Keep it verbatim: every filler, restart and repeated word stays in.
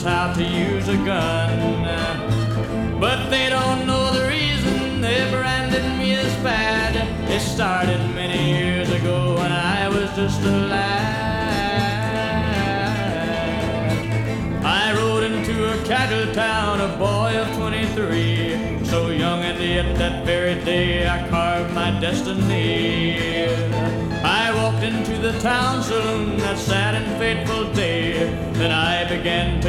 how to use a gun. But they don't know the reason they branded me as bad. It started many years ago when I was just a lad. I rode into a cattle town, a boy of twenty-three, so young and yet that very day I carved my destiny. I walked into the town saloon that sad and fateful day, then I began to